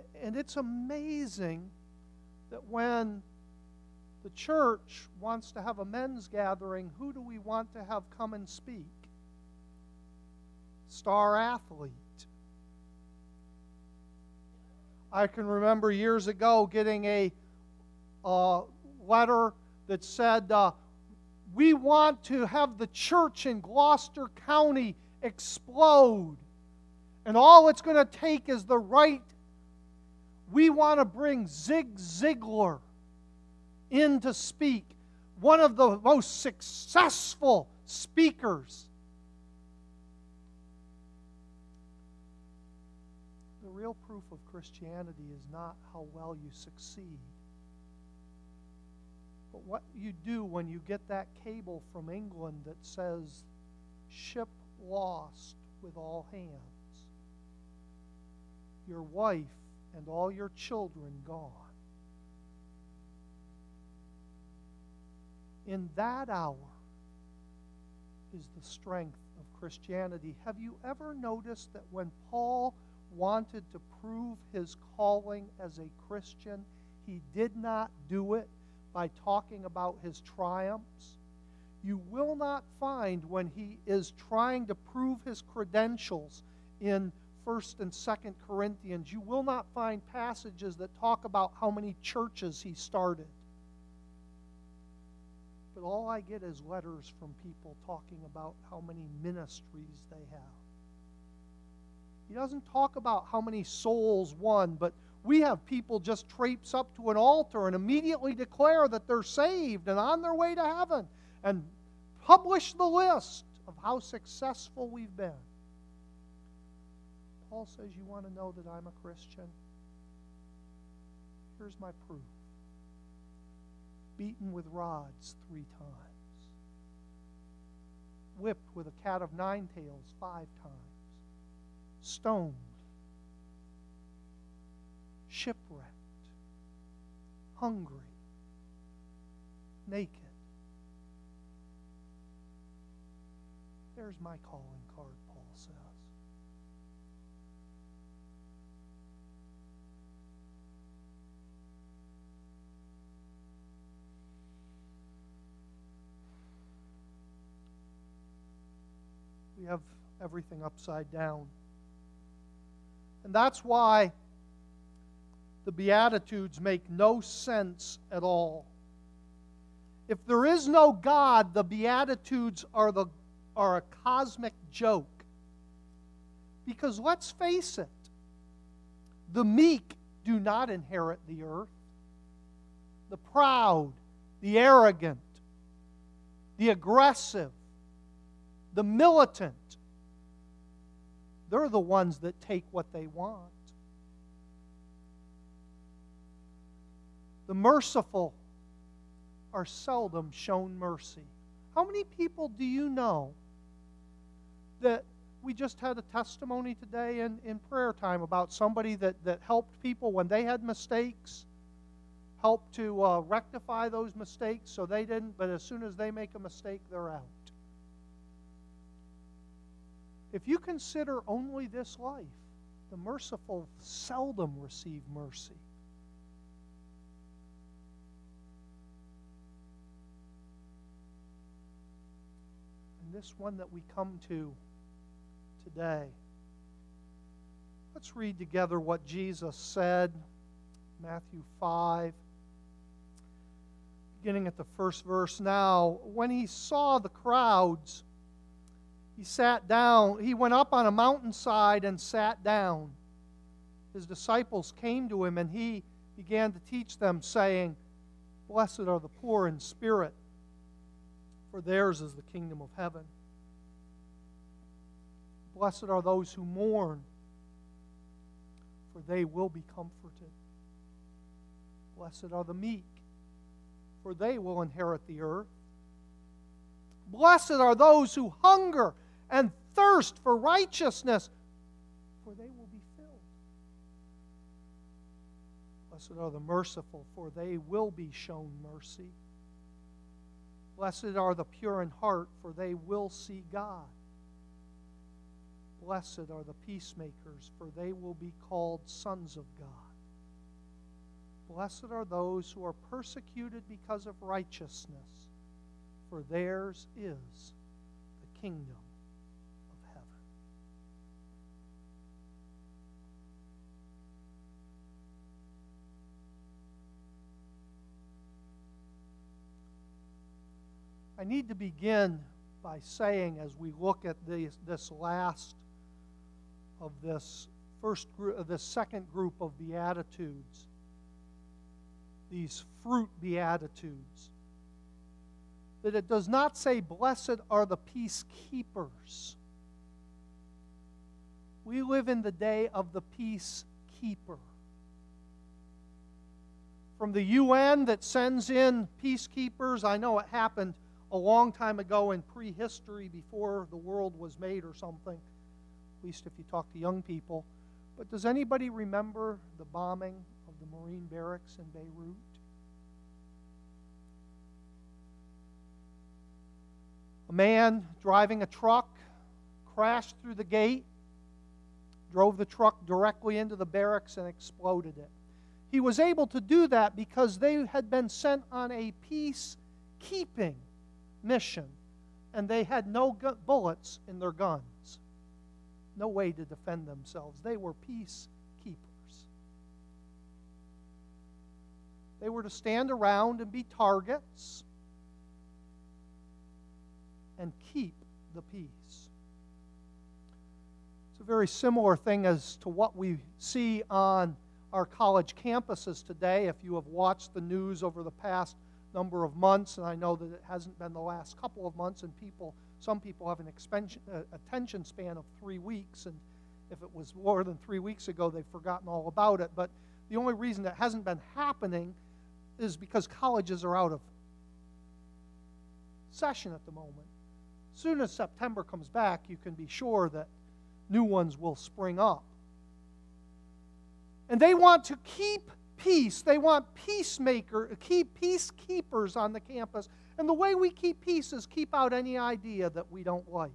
And it's amazing that when the church wants to have a men's gathering, who do we want to have come and speak? Star athlete. I can remember years ago getting a letter that said, we want to have the church in Gloucester County explode. And all it's going to take is the right. We want to bring Zig Ziglar in to speak. One of the most successful speakers. The real proof of Christianity is not how well you succeed, but what you do when you get that cable from England that says, ship lost with all hands, your wife and all your children gone. In that hour is the strength of Christianity. Have you ever noticed that when Paul wanted to prove his calling as a Christian, he did not do it by talking about his triumphs? You will not find when he is trying to prove his credentials in 1st and 2nd Corinthians, you will not find passages that talk about how many churches he started. But all I get is letters from people talking about how many ministries they have. He doesn't talk about how many souls won, but we have people just traipse up to an altar and immediately declare that they're saved and on their way to heaven and publish the list of how successful we've been. Paul says, you want to know that I'm a Christian? Here's my proof. Beaten with rods 3 times. Whipped with a cat of 9 tails 5 times. Stoned. Shipwrecked. Hungry. Naked. There's my calling card, Paul says. We have everything upside down. And that's why the Beatitudes make no sense at all. If there is no God, the Beatitudes are a cosmic joke. Because let's face it, the meek do not inherit the earth. The proud, the arrogant, the aggressive, the militant, they're the ones that take what they want. The merciful are seldom shown mercy. How many people do you know that we just had a testimony today in prayer time about somebody that helped people when they had mistakes, helped to rectify those mistakes so they didn't, but as soon as they make a mistake, they're out. If you consider only this life, the merciful seldom receive mercy. And this one that we come to today, let's read together what Jesus said, Matthew 5, beginning at the first verse. Now, when he saw the crowds, he sat down. He went up on a mountainside and sat down. His disciples came to him, and he began to teach them, saying, Blessed are the poor in spirit, for theirs is the kingdom of heaven. Blessed are those who mourn, for they will be comforted. Blessed are the meek, for they will inherit the earth. Blessed are those who hunger and thirst for righteousness, for they will be filled. Blessed are the merciful, for they will be shown mercy. Blessed are the pure in heart, for they will see God. Blessed are the peacemakers, for they will be called sons of God. Blessed are those who are persecuted because of righteousness, for theirs is the kingdom of heaven. I need to begin by saying, as we look at this last of this first group, the second group of Beatitudes, these fruit Beatitudes, that it does not say, blessed are the peacekeepers. We live in the day of the peacekeeper. From the UN that sends in peacekeepers, I know it happened a long time ago in prehistory, before the world was made or something, at least if you talk to young people. But does anybody remember the bombing of the Marine barracks in Beirut? A man driving a truck crashed through the gate, drove the truck directly into the barracks and exploded it. He was able to do that because they had been sent on a peacekeeping mission, and they had no bullets in their guns. No way to defend themselves. They were peacekeepers. They were to stand around and be targets and keep the peace. It's a very similar thing as to what we see on our college campuses today. If you have watched the news over the past number of months, and I know that it hasn't been the last couple of months, and some people have an attention span of 3 weeks, and if it was more than 3 weeks ago, they've forgotten all about it. But the only reason that hasn't been happening is because colleges are out of session at the moment. As soon as September comes back, you can be sure that new ones will spring up. And they want to keep peace. They want peacekeepers on the campus. And the way we keep peace is keep out any idea that we don't like.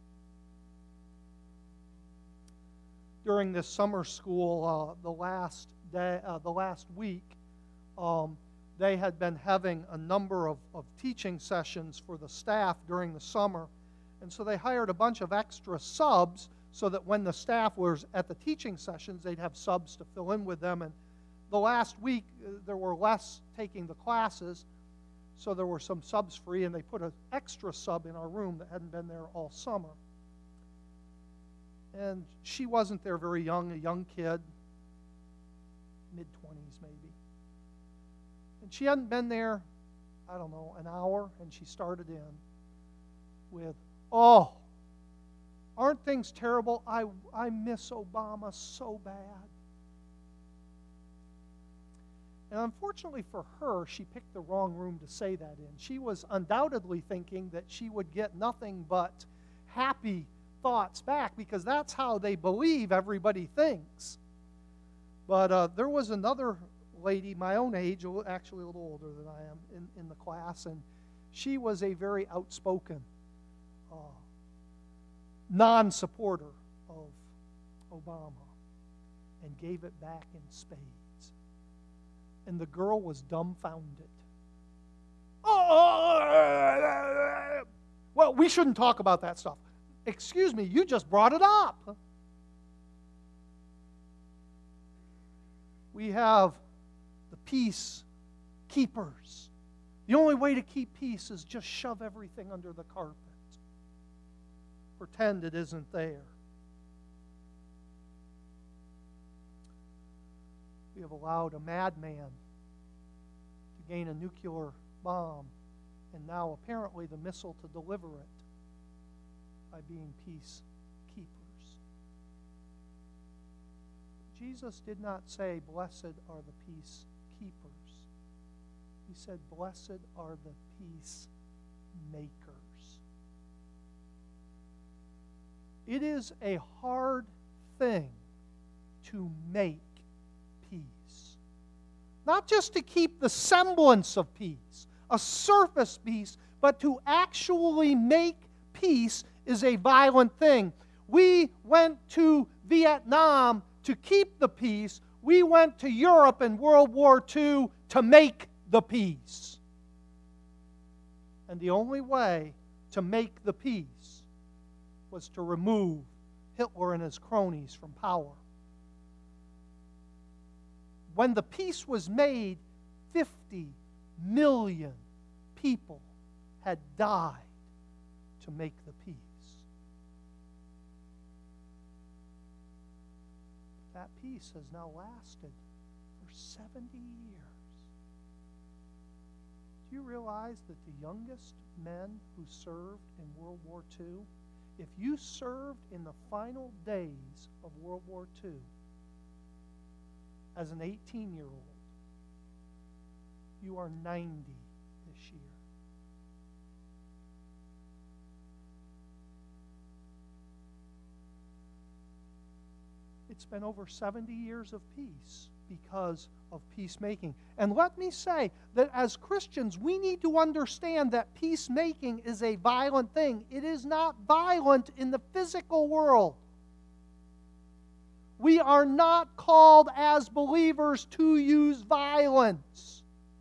During this summer school, the last week, they had been having a number of teaching sessions for the staff during the summer. And so they hired a bunch of extra subs so that when the staff was at the teaching sessions, they'd have subs to fill in with them. And the last week, there were less taking the classes, so there were some subs free, and they put an extra sub in our room that hadn't been there all summer. And she wasn't there very young, a young kid, mid-20s maybe. And she hadn't been there, I don't know, an hour, and she started in with, oh, aren't things terrible? I miss Obama so bad. And unfortunately for her, she picked the wrong room to say that in. She was undoubtedly thinking that she would get nothing but happy thoughts back, because that's how they believe everybody thinks. But there was another lady, my own age, actually a little older than I am, in the class, and she was a very outspoken non-supporter of Obama, and gave it back in spades. And the girl was dumbfounded. Oh, well, we shouldn't talk about that stuff. Excuse me, you just brought it up. We have the peace keepers. The only way to keep peace is just shove everything under the carpet. Pretend it isn't there. We have allowed a madman to gain a nuclear bomb, and now apparently the missile to deliver it by being peacekeepers. Jesus did not say, blessed are the peacekeepers. He said, blessed are the peacemakers. It is a hard thing to make peace. Not just to keep the semblance of peace, a surface peace, but to actually make peace is a violent thing. We went to Vietnam to keep the peace. We went to Europe in World War II to make the peace. And the only way to make the peace was to remove Hitler and his cronies from power. When the peace was made, 50 million people had died to make the peace. That peace has now lasted for 70 years. Do you realize that the youngest men who served in World War II, if you served in the final days of World War II as an 18-year-old, you are 90 this year. It's been over 70 years of peace because of peacemaking. And let me say that as Christians, we need to understand that peacemaking is a violent thing. It is not violent in the physical world. We are not called as believers to use violence.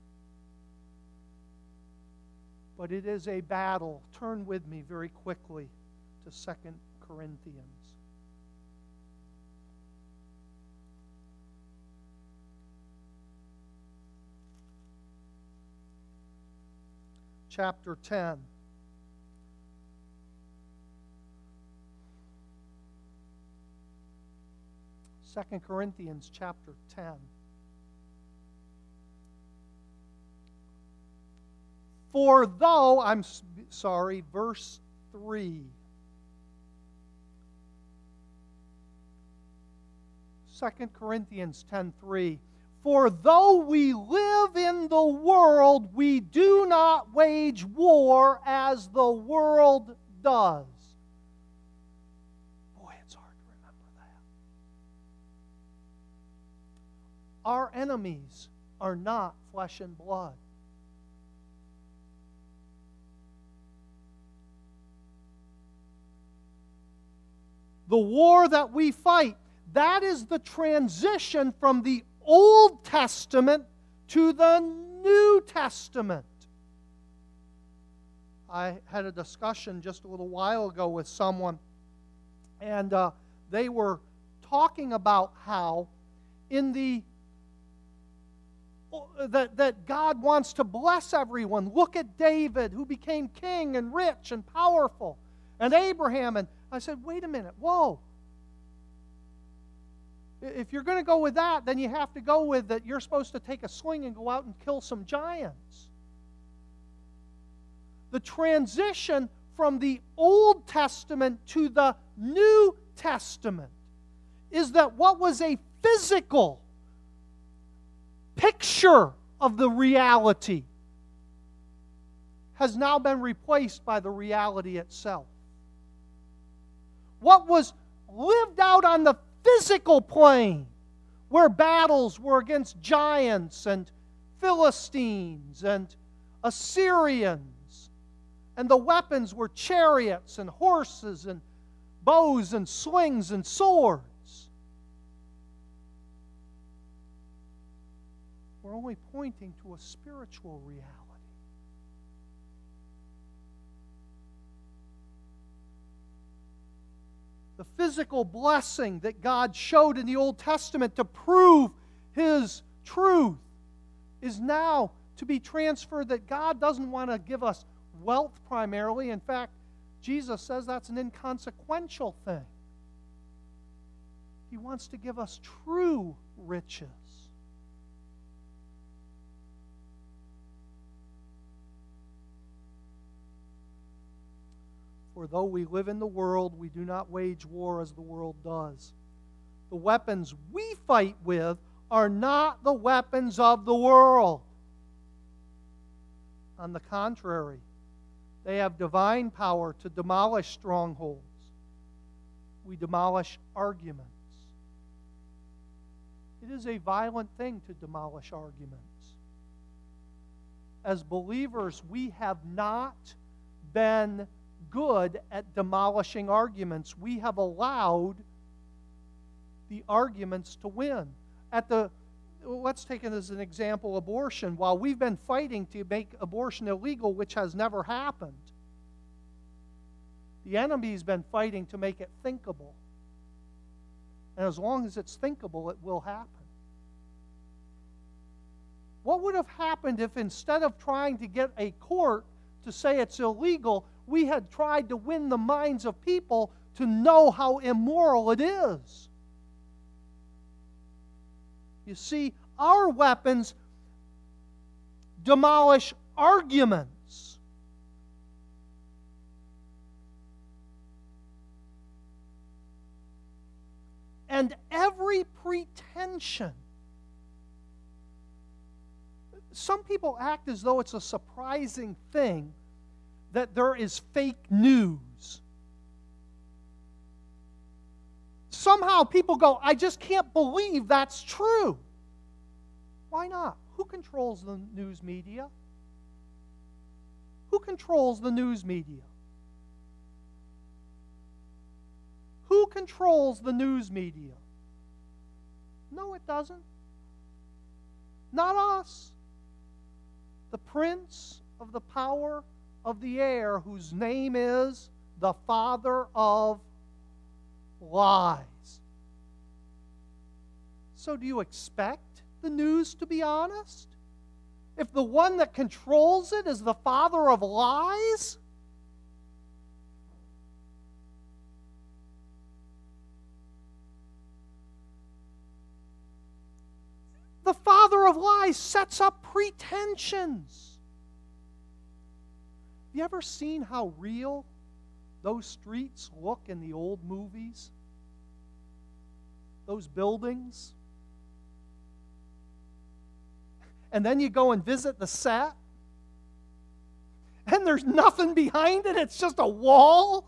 But it is a battle. Turn with me very quickly to 2 Corinthians. Chapter 10. Second Corinthians chapter 10. For though, verse 3. 2 Corinthians 10:3. For though we live in the world, we do not wage war as the world does. Boy, it's hard to remember that. Our enemies are not flesh and blood. The war that we fight, that is the transition from the Old Testament to the New Testament. I had a discussion just a little while ago with someone, and they were talking about how in that God wants to bless everyone. Look at David, who became king and rich and powerful, and Abraham. And I said, wait a minute, whoa. If you're going to go with that, then you have to go with that you're supposed to take a sling and go out and kill some giants. The transition from the Old Testament to the New Testament is that what was a physical picture of the reality has now been replaced by the reality itself. What was lived out on the physical plane, where battles were against giants and Philistines and Assyrians, and the weapons were chariots and horses and bows and slings and swords. We're only pointing to a spiritual reality. The physical blessing that God showed in the Old Testament to prove His truth is now to be transferred, that God doesn't want to give us wealth primarily. In fact, Jesus says that's an inconsequential thing. He wants to give us true riches. For though we live in the world, we do not wage war as the world does. The weapons we fight with are not the weapons of the world. On the contrary, they have divine power to demolish strongholds. We demolish arguments. It is a violent thing to demolish arguments. As believers, we have not been good at demolishing arguments. We have allowed the arguments to win. Let's take it as an example, abortion. While we've been fighting to make abortion illegal, which has never happened, the enemy's been fighting to make it thinkable. And as long as it's thinkable, it will happen. What would have happened if instead of trying to get a court to say it's illegal, we had tried to win the minds of people to know how immoral it is? You see, our weapons demolish arguments. And every pretension. Some people act as though it's a surprising thing that there is fake news. Somehow people go, I just can't believe that's true. Why not? Who controls the news media? Who controls the news media? Who controls the news media? No, it doesn't. Not us. The prince of the power of the air, whose name is the father of lies. So do you expect the news to be honest? If the one that controls it is the father of lies? The father of lies sets up pretensions. Have you ever seen how real those streets look in the old movies? Those buildings? And then you go and visit the set, and there's nothing behind it, it's just a wall.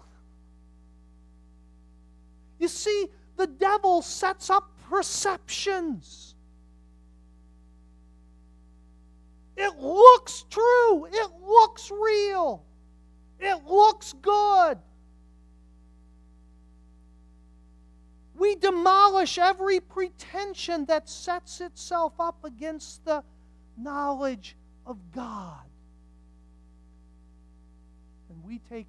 You see, the devil sets up perceptions. It looks true. It looks real. It looks good. We demolish every pretension that sets itself up against the knowledge of God. And we take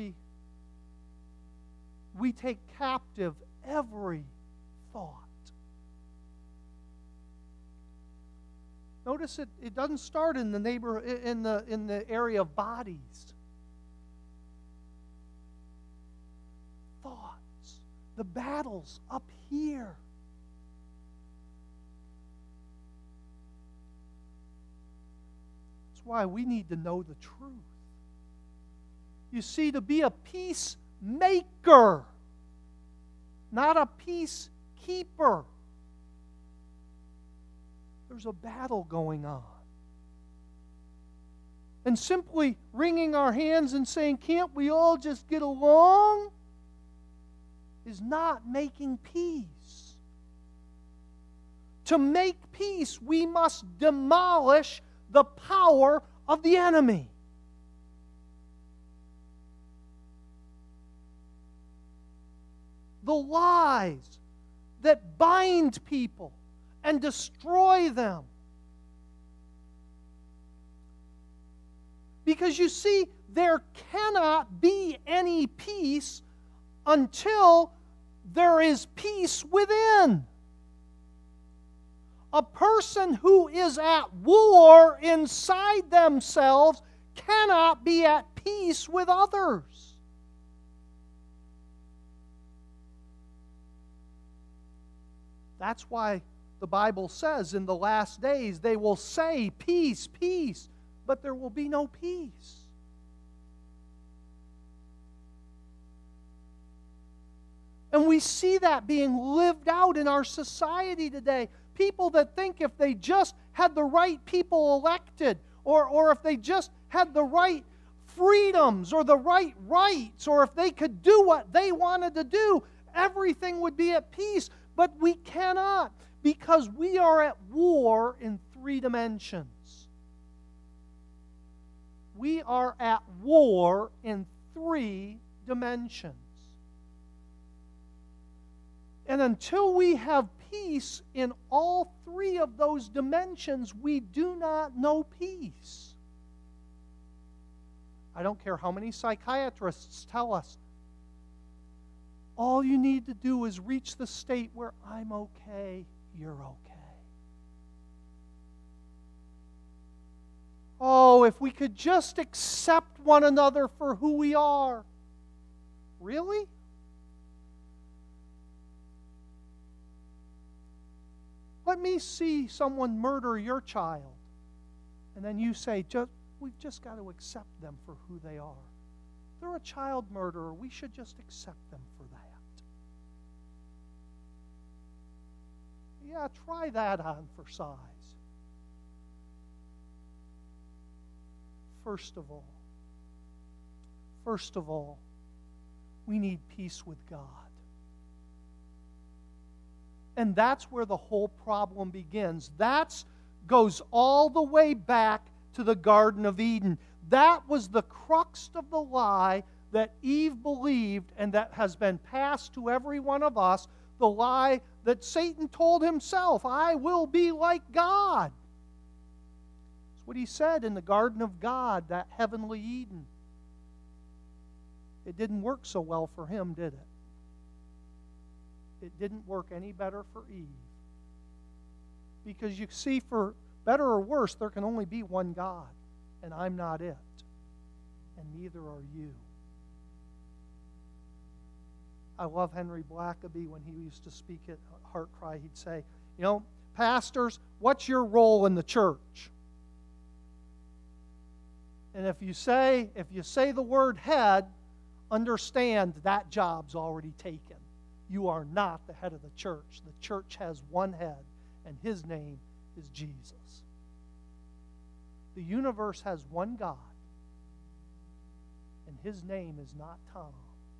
captive every thought. Notice it doesn't start in the area of bodies. Thoughts. The battle's up here. That's why we need to know the truth. You see, to be a peacemaker, not a peacekeeper. There's a battle going on. And simply wringing our hands and saying, can't we all just get along, is not making peace. To make peace, we must demolish the power of the enemy. The lies that bind people and destroy them. Because you see, there cannot be any peace until there is peace within. A person who is at war inside themselves cannot be at peace with others. That's why the Bible says in the last days they will say, peace, peace, but there will be no peace. And we see that being lived out in our society today. People that think if they just had the right people elected, or if they just had the right freedoms or the right rights, or if they could do what they wanted to do, everything would be at peace. But we cannot, because we are at war in 3 dimensions. We are at war in 3 dimensions. And until we have peace in all three of those dimensions, we do not know peace. I don't care how many psychiatrists tell us, all you need to do is reach the state where I'm okay, you're okay. Oh, if we could just accept one another for who we are. Really? Let me see someone murder your child. And then you say, we've just got to accept them for who they are. They're a child murderer. We should just accept them for that. Yeah, try that on for size. First of all, we need peace with God. And that's where the whole problem begins. That goes all the way back to the Garden of Eden. That was the crux of the lie that Eve believed and that has been passed to every one of us, the lie that Satan told himself, I will be like God. That's what he said in the Garden of God, that heavenly Eden. It didn't work so well for him, did it? It didn't work any better for Eve. Because you see, for better or worse, there can only be one God, and I'm not it, and neither are you. I love Henry Blackaby when he used to speak at Heart Cry. He'd say, pastors, what's your role in the church? And if you say the word head, understand that job's already taken. You are not the head of the church. The church has one head, and his name is Jesus. The universe has one God, and his name is not Tom.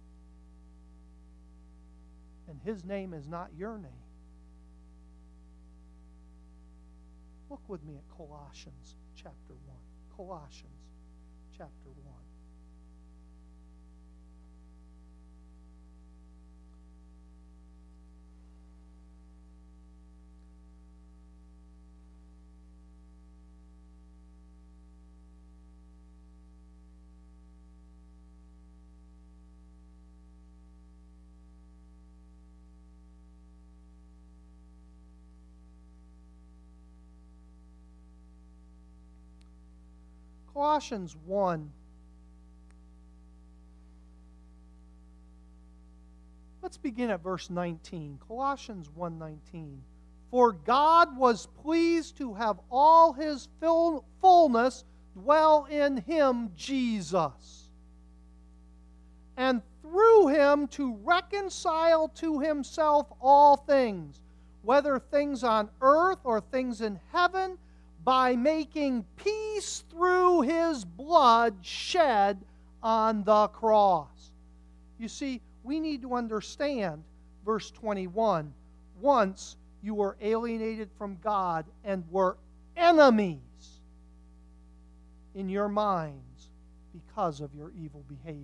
And his name is not your name. Look with me at Colossians chapter 1. Colossians chapter 1. Colossians 1. Let's begin at verse 19. Colossians 1:19. For God was pleased to have all his fullness dwell in him, Jesus, and through him to reconcile to himself all things, whether things on earth or things in heaven, by making peace through his blood shed on the cross. You see, we need to understand verse 21. Once you were alienated from God and were enemies in your minds because of your evil behavior.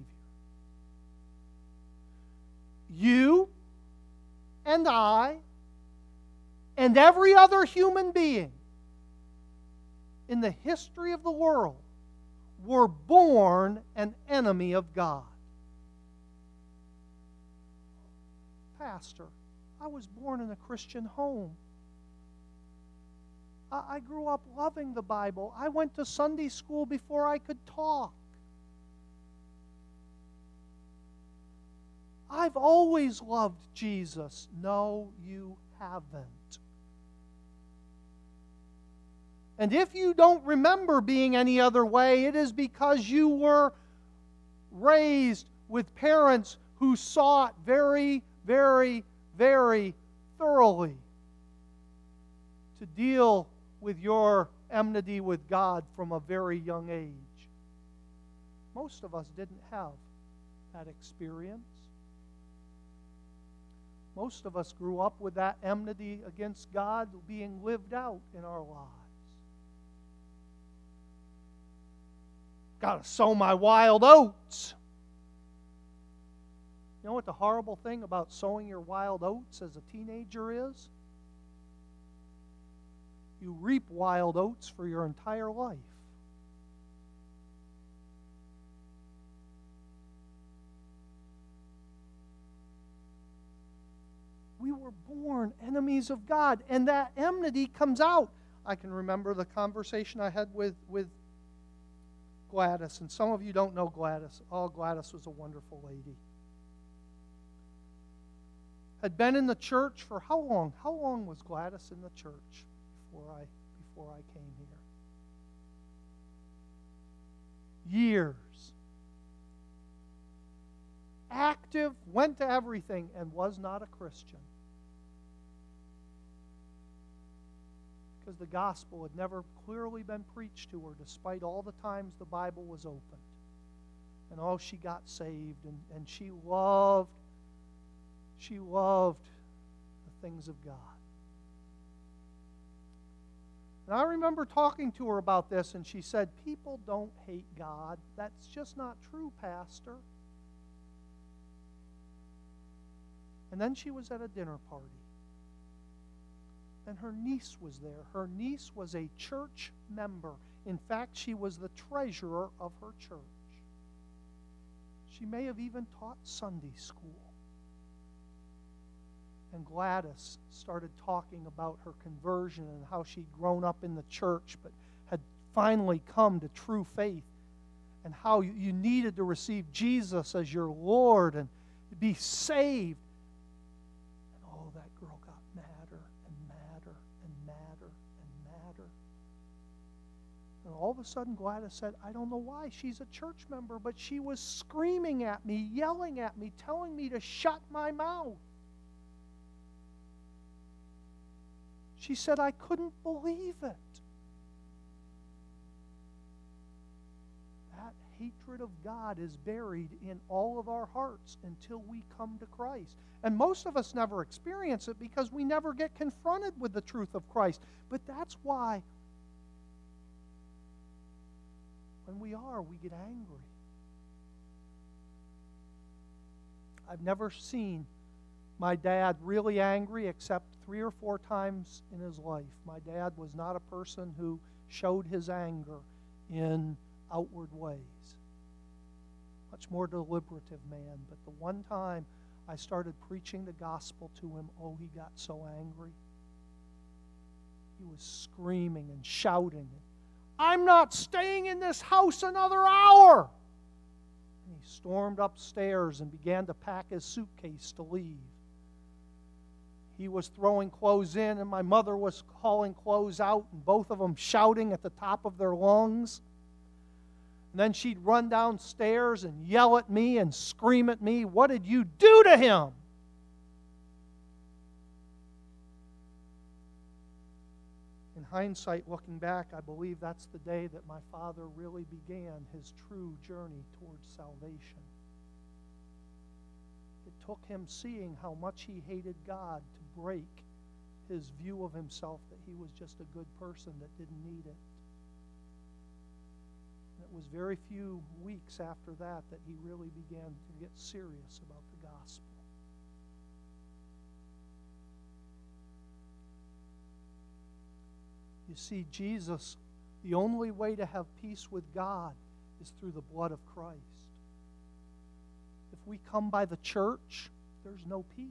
You and I and every other human being in the history of the world were born an enemy of God. Pastor, I was born in a Christian home. I grew up loving the Bible. I went to Sunday school before I could talk. I've always loved Jesus. No, you haven't. And if you don't remember being any other way, it is because you were raised with parents who sought very, very, very thoroughly to deal with your enmity with God from a very young age. Most of us didn't have that experience. Most of us grew up with that enmity against God being lived out in our lives. Got to sow my wild oats. You know what the horrible thing about sowing your wild oats as a teenager is? You reap wild oats for your entire life. We were born enemies of God, and that enmity comes out. I can remember the conversation I had with Gladys, and some of you don't know Gladys. Oh, Gladys was a wonderful lady. Had been in the church for how long? How long was Gladys in the church before I came here? Years. Active, went to everything, and was not a Christian. Because the gospel had never clearly been preached to her, despite all the times the Bible was opened. And oh, she got saved, and she loved the things of God. And I remember talking to her about this, and she said, "People don't hate God. That's just not true, Pastor." And then she was at a dinner party. And her niece was there. Her niece was a church member. In fact, she was the treasurer of her church. She may have even taught Sunday school. And Gladys started talking about her conversion and how she'd grown up in the church but had finally come to true faith, and how you needed to receive Jesus as your Lord and be saved. And oh, that girl got madder and madder and madder and madder. And all of a sudden Gladys said, "I don't know why. She's a church member, but she was screaming at me, yelling at me, telling me to shut my mouth." She said, "I couldn't believe it." That hatred of God is buried in all of our hearts until we come to Christ. And most of us never experience it because we never get confronted with the truth of Christ. But that's why when we get angry. I've never seen my dad really angry except 3 or 4 times in his life. My dad was not a person who showed his anger in outward ways. Much more deliberative man. But the one time I started preaching the gospel to him, oh, he got so angry. He was screaming and shouting, "I'm not staying in this house another hour!" And he stormed upstairs and began to pack his suitcase to leave. He was throwing clothes in, and my mother was hauling clothes out, and both of them shouting at the top of their lungs. And then she'd run downstairs and yell at me and scream at me, "What did you do to him?" In hindsight, looking back, I believe that's the day that my father really began his true journey towards salvation. It took him seeing how much he hated God to break his view of himself that he was just a good person that didn't need it. And it was very few weeks after that that he really began to get serious about the gospel. You see, Jesus, the only way to have peace with God is through the blood of Christ. If we come by the church, there's no peace.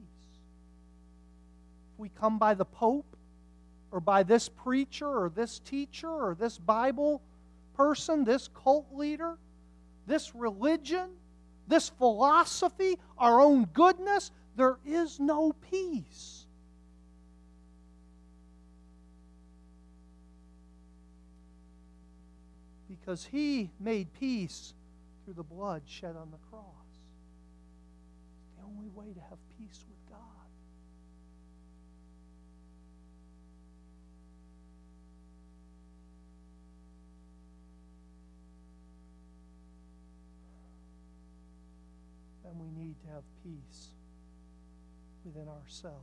If we come by the Pope, or by this preacher, or this teacher, or this Bible person, this cult leader, this religion, this philosophy, our own goodness, there is no peace. Because He made peace through the blood shed on the cross. It's the only way to have peace with God. And we need to have peace within ourselves.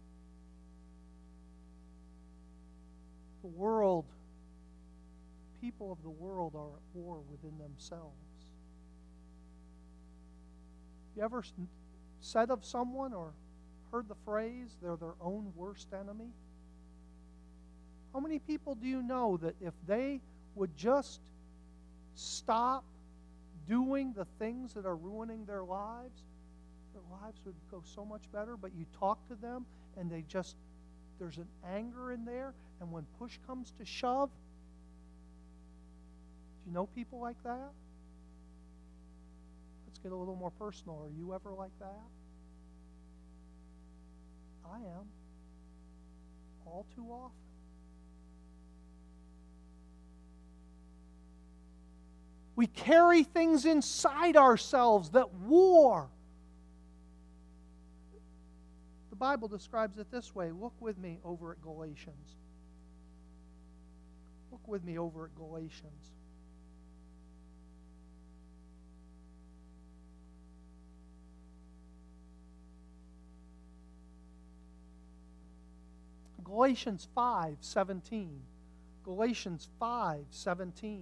The world, people of the world are at war within themselves. You ever said of someone or heard the phrase, they're their own worst enemy? How many people do you know that if they would just stop doing the things that are ruining their lives would go so much better? But you talk to them and there's an anger in there, and when push comes to shove, do you know people like that? Let's get a little more personal. Are you ever like that? I am. All too often. We carry things inside ourselves that war. The Bible describes it this way. Look with me over at Galatians. Look with me over at Galatians. Galatians 5:17. Galatians 5:17.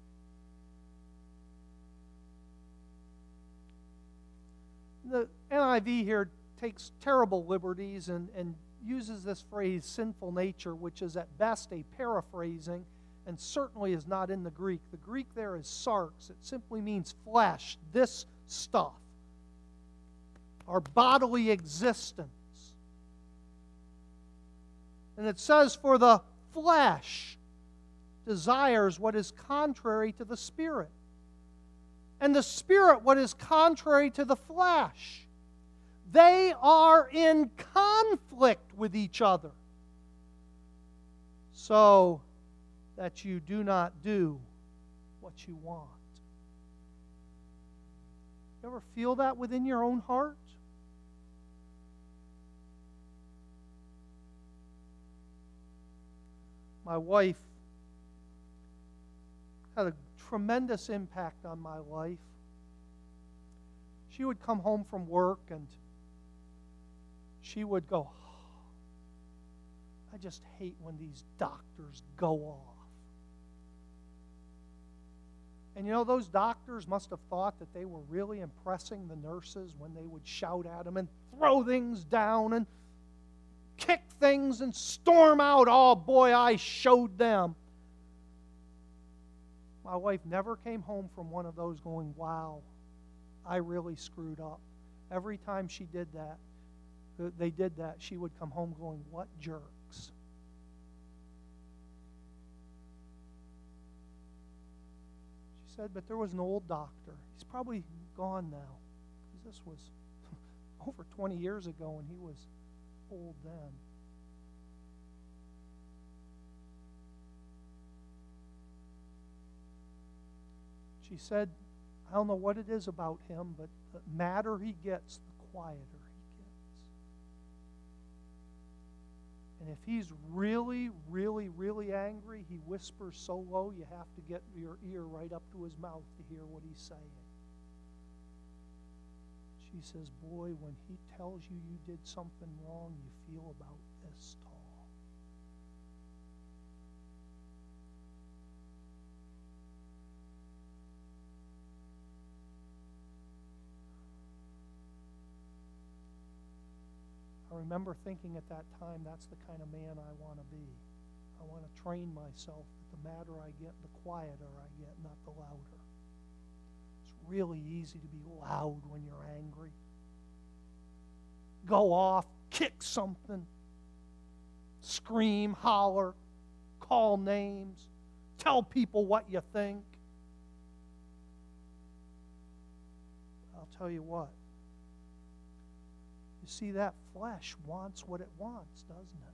The NIV here takes terrible liberties and uses this phrase, sinful nature, which is at best a paraphrasing and certainly is not in the Greek. The Greek there is sarx. It simply means flesh, this stuff, our bodily existence. And it says, for the flesh desires what is contrary to the Spirit, and the Spirit what is contrary to the flesh. They are in conflict with each other, so that you do not do what you want. You ever feel that within your own heart? My wife had a tremendous impact on my life. She would come home from work and she would go, I just hate when these doctors go off. And you know, those doctors must have thought that they were really impressing the nurses when they would shout at them and throw things down and kick things and storm out. Oh boy, I showed them. My wife never came home from one of those going, wow, I really screwed up. Every time she did that, they did that, she would come home going, what jerks. She said, but there was an old doctor. He's probably gone now, because this was over 20 years ago and he was old then. She said, I don't know what it is about him, but the madder he gets, the quieter he gets. And if he's really, really, really angry, he whispers so low you have to get your ear right up to his mouth to hear what he's saying. She says, boy, when he tells you you did something wrong, you feel about this tall. I remember thinking at that time, that's the kind of man I want to be. I want to train myself that the madder I get, the quieter I get, not the louder. It's really easy to be loud when you're angry. Go off, kick something, scream, holler, call names, tell people what you think. I'll tell you what. You see, that flesh wants what it wants, doesn't it?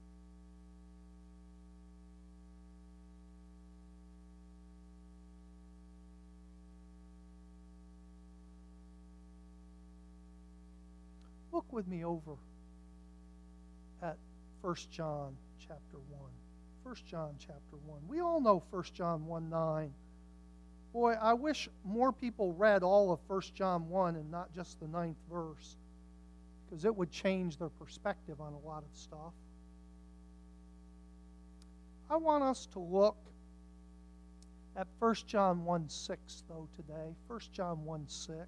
Look with me over at 1 John chapter 1. 1 John chapter 1. We all know 1 John 1:9. Boy, I wish more people read all of 1 John 1 and not just the 9th verse, because it would change their perspective on a lot of stuff. I want us to look at 1 John 1:6, though, today. 1 John 1:6.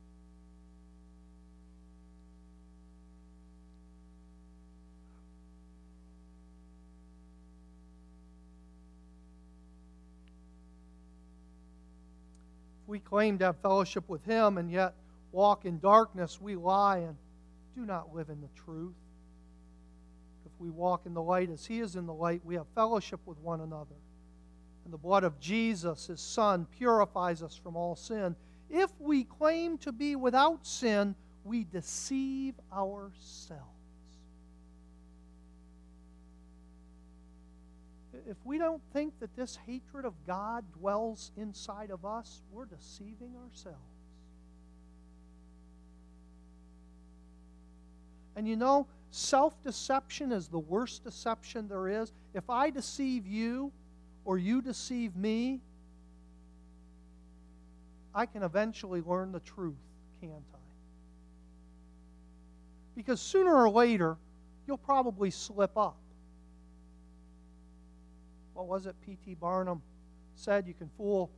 We claim to have fellowship with Him and yet walk in darkness, we lie and do not live in the truth. If we walk in the light as He is in the light, we have fellowship with one another. And the blood of Jesus, His Son, purifies us from all sin. If we claim to be without sin, we deceive ourselves. If we don't think that this hatred of God dwells inside of us, we're deceiving ourselves. And you know, self-deception is the worst deception there is. If I deceive you or you deceive me, I can eventually learn the truth, can't I? Because sooner or later, you'll probably slip up. What was it P.T. Barnum said? You can fool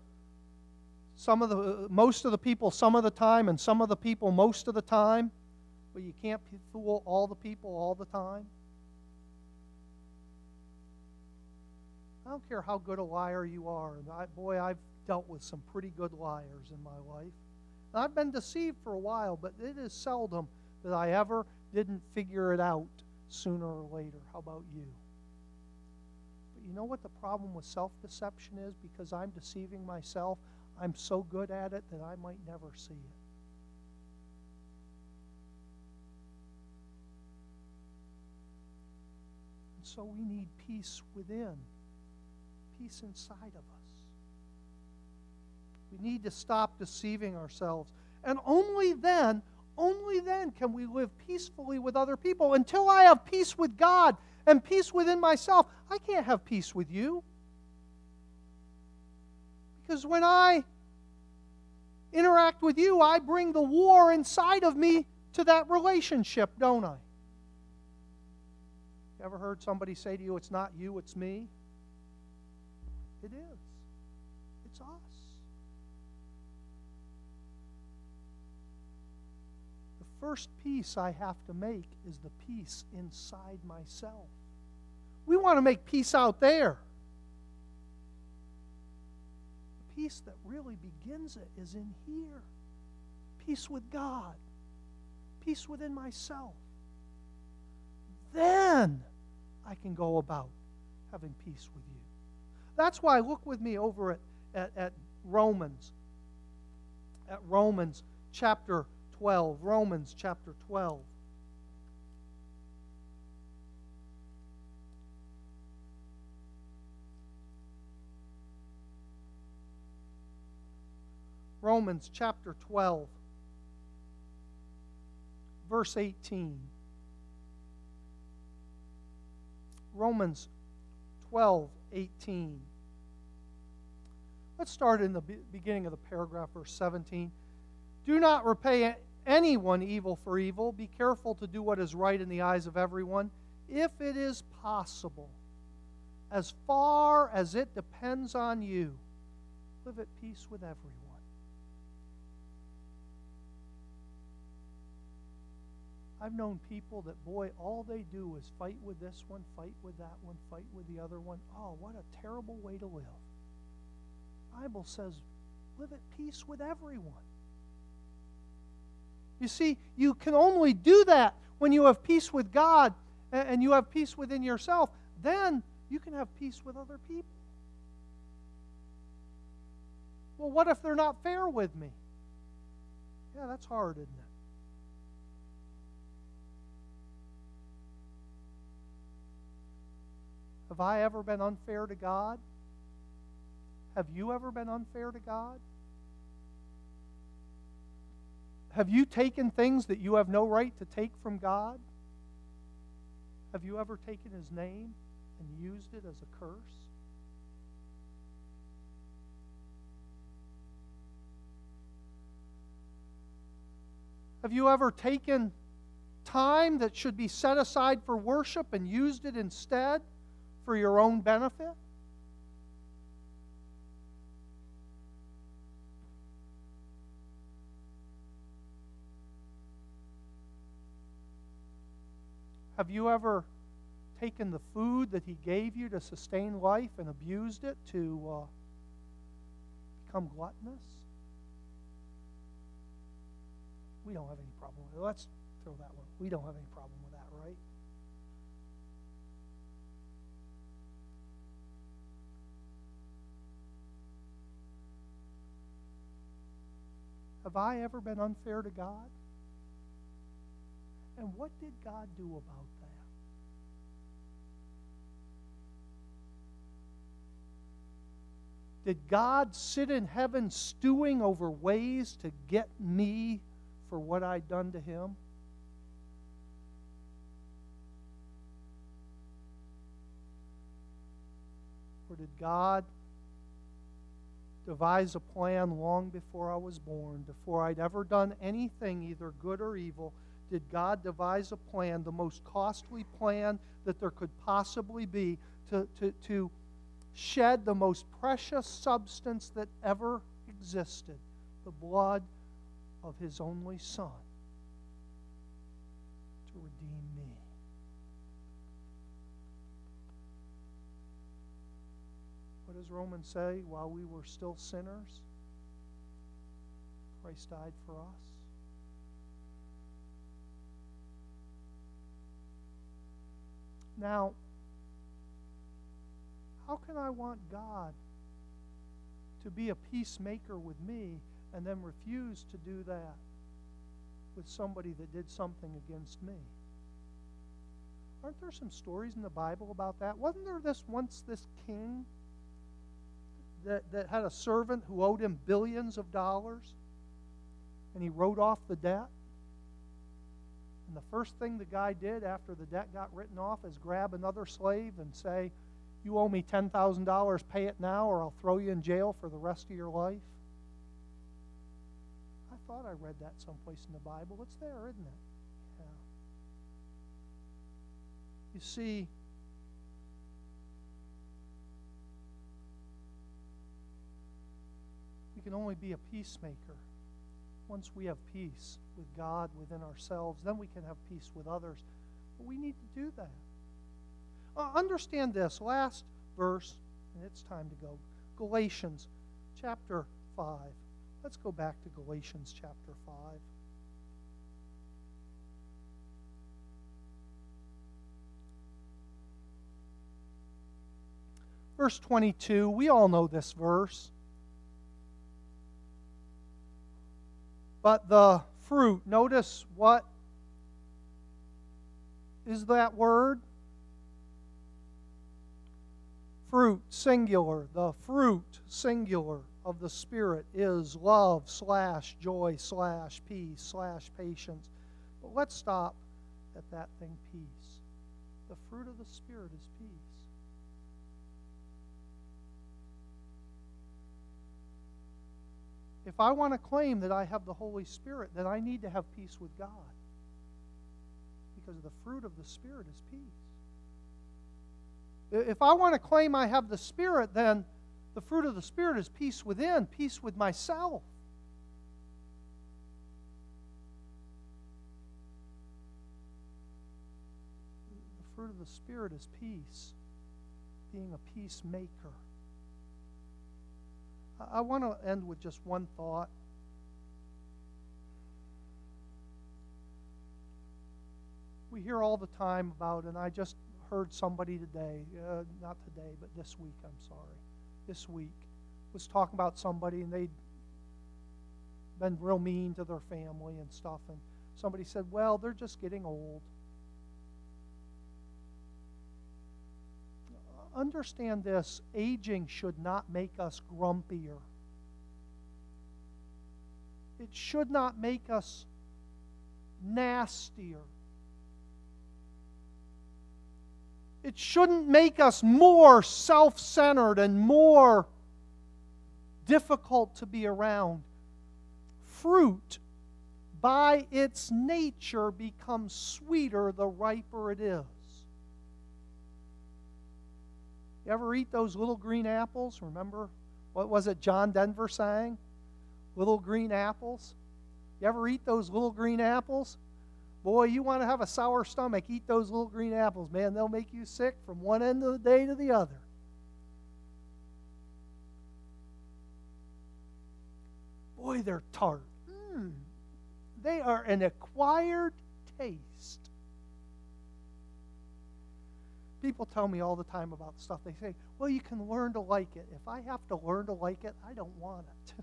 most of the people some of the time and some of the people most of the time, but you can't fool all the people all the time. I don't care how good a liar you are. And I've dealt with some pretty good liars in my life. And I've been deceived for a while, but it is seldom that I ever didn't figure it out sooner or later. How about you? You know what the problem with self-deception is? Because I'm deceiving myself, I'm so good at it that I might never see it. And so we need peace within, peace inside of us. We need to stop deceiving ourselves. And only then can we live peacefully with other people. Until I have peace with God and peace within myself, I can't have peace with you. Because when I interact with you, I bring the war inside of me to that relationship, don't I? You ever heard somebody say to you, it's not you, it's me? It is. It's us. The first peace I have to make is the peace inside myself. We want to make peace out there. The peace that really begins it is in here. Peace with God. Peace within myself. Then I can go about having peace with you. That's why look with me over at Romans. At Romans chapter 12. Romans chapter 12. Romans chapter 12, verse 18. Romans 12, 18. Let's start in the beginning of the paragraph, verse 17. Do not repay anyone evil for evil. Be careful to do what is right in the eyes of everyone, if it is possible. As far as it depends on you, live at peace with everyone. I've known people that, boy, all they do is fight with this one, fight with that one, fight with the other one. Oh, what a terrible way to live. The Bible says, live at peace with everyone. You see, you can only do that when you have peace with God and you have peace within yourself. Then you can have peace with other people. Well, what if they're not fair with me? Yeah, that's hard, isn't it? Have I ever been unfair to God? Have you ever been unfair to God? Have you taken things that you have no right to take from God? Have you ever taken His name and used it as a curse? Have you ever taken time that should be set aside for worship and used it instead for your own benefit? Have you ever taken the food that He gave you to sustain life and abused it to become gluttonous? We don't have any problem with it. Let's throw that one. We don't have any problem with that, right? Have I ever been unfair to God? And what did God do about that? Did God sit in heaven stewing over ways to get me for what I'd done to Him? Or did God devise a plan long before I was born, before I'd ever done anything, either good or evil? Did God devise a plan, the most costly plan that there could possibly be, to shed the most precious substance that ever existed, the blood of His only Son, to redeem me? What does Romans say? While we were still sinners, Christ died for us. Now, how can I want God to be a peacemaker with me and then refuse to do that with somebody that did something against me? Aren't there some stories in the Bible about that? Wasn't there this king that had a servant who owed him billions of dollars, and he wrote off the debt? And the first thing the guy did after the debt got written off is grab another slave and say, "You owe me $10,000, pay it now or I'll throw you in jail for the rest of your life." I thought I read that someplace in the Bible. It's there, isn't it? Yeah. You see, we can only be a peacemaker once we have peace with God within ourselves. Then we can have peace with others. But we need to do that. Understand this last verse, and it's time to go. Galatians chapter 5. Let's go back to Galatians chapter 5. Verse 22, we all know this verse. But the fruit, notice what is that word? Fruit, singular. The fruit, singular, of the Spirit is love / joy / peace / patience. But let's stop at that thing, peace. The fruit of the Spirit is peace. If I want to claim that I have the Holy Spirit, then I need to have peace with God. Because the fruit of the Spirit is peace. If I want to claim I have the Spirit, then the fruit of the Spirit is peace within, peace with myself. The fruit of the Spirit is peace, being a peacemaker. I want to end with just one thought. We hear all the time about, and I just heard somebody today, not today, but this week, this week, was talking about somebody, and they'd been real mean to their family and stuff, and somebody said, well, they're just getting old. Understand this, aging should not make us grumpier. It should not make us nastier. It shouldn't make us more self-centered and more difficult to be around. Fruit, by its nature, becomes sweeter the riper it is. You ever eat those little green apples? Remember, what was it John Denver sang? Little green apples. You ever eat those little green apples? Boy, you want to have a sour stomach, eat those little green apples. Man, they'll make you sick from one end of the day to the other. Boy, they're tart. They are an acquired taste. People tell me all the time about stuff. They say, well, you can learn to like it. If I have to learn to like it, I don't want it.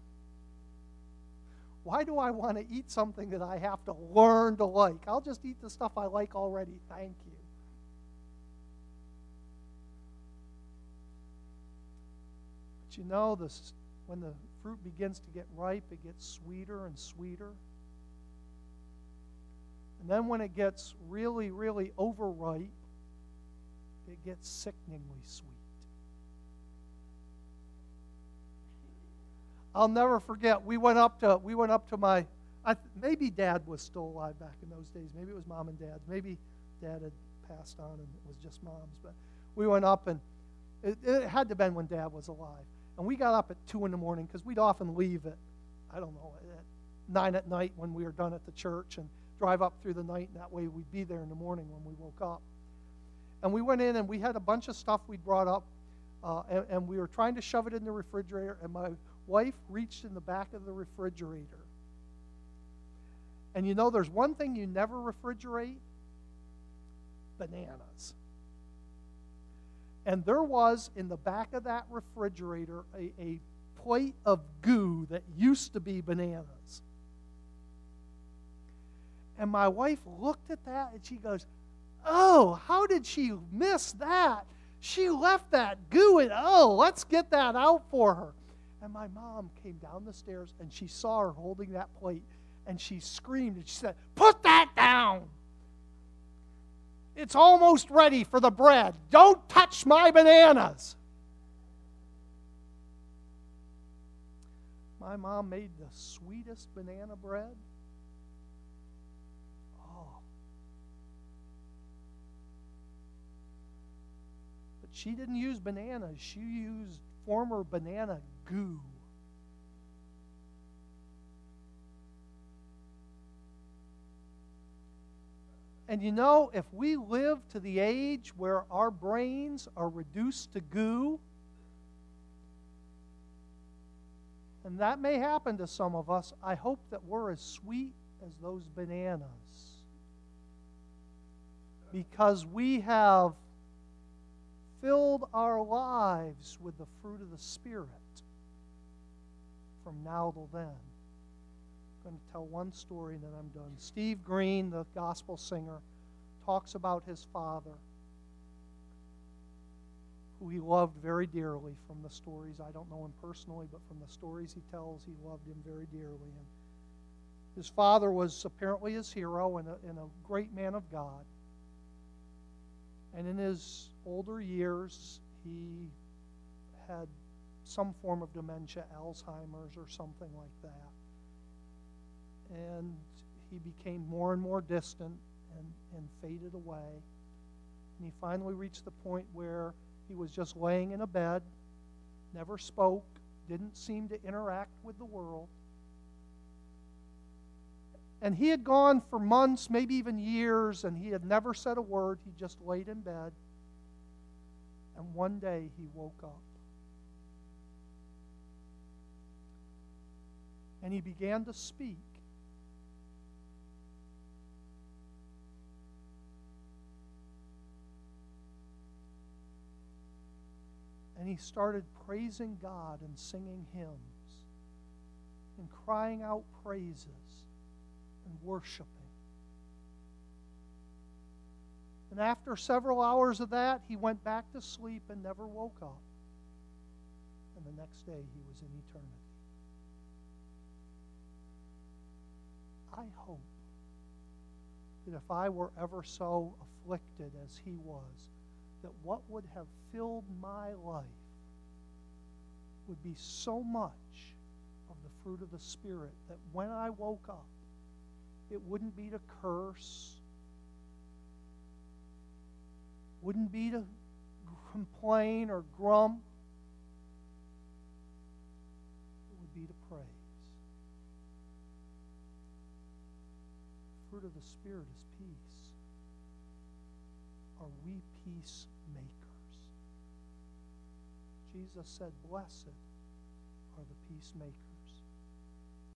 Why do I want to eat something that I have to learn to like? I'll just eat the stuff I like already. Thank you. But you know, when the fruit begins to get ripe, it gets sweeter and sweeter. And then when it gets really, really overripe, it gets sickeningly sweet. I'll never forget. We went up to my. Maybe Dad was still alive back in those days. Maybe it was Mom and Dad's. Maybe Dad had passed on and it was just Mom's. But we went up, and it had to have been when Dad was alive. And we got up at 2 in the morning because we'd often leave at, I don't know, at 9 at night when we were done at the church and drive up through the night, and that way we'd be there in the morning when we woke up. And we went in, and we had a bunch of stuff we'd brought up, and we were trying to shove it in the refrigerator, and my wife reached in the back of the refrigerator. And you know, there's one thing you never refrigerate: bananas. And there was in the back of that refrigerator a plate of goo that used to be bananas. And my wife looked at that and she goes, oh, how did she miss that? She left that goo in. Oh, let's get that out for her. And my mom came down the stairs and she saw her holding that plate and she screamed and she said, put that down. It's almost ready for the bread. Don't touch my bananas. My mom made the sweetest banana bread. Oh. But she didn't use bananas. She used former banana goo. And you know, if we live to the age where our brains are reduced to goo, and that may happen to some of us, I hope that we're as sweet as those bananas. Because we have filled our lives with the fruit of the Spirit from now till then. I'm going to tell one story and then I'm done. Steve Green, the gospel singer, talks about his father, who he loved very dearly. From the stories, I don't know him personally, but from the stories he tells, he loved him very dearly. And his father was apparently his hero and a great man of God. And in his older years, he had some form of dementia, Alzheimer's or something like that. And he became more and more distant and faded away. And he finally reached the point where he was just laying in a bed, never spoke, didn't seem to interact with the world. And he had gone for months, maybe even years, and he had never said a word. He just laid in bed. And one day he woke up. And he began to speak. And he started praising God and singing hymns and crying out praises and worshiping. And after several hours of that, he went back to sleep and never woke up. And the next day, he was in eternity. I hope that if I were ever so afflicted as he was, that what would have filled my life would be so much of the fruit of the Spirit that when I woke up, it wouldn't be to curse, wouldn't be to complain or grump, it would be to praise. fruit of the Spirit is peace. Are we peacemakers? Jesus said, blessed are the peacemakers,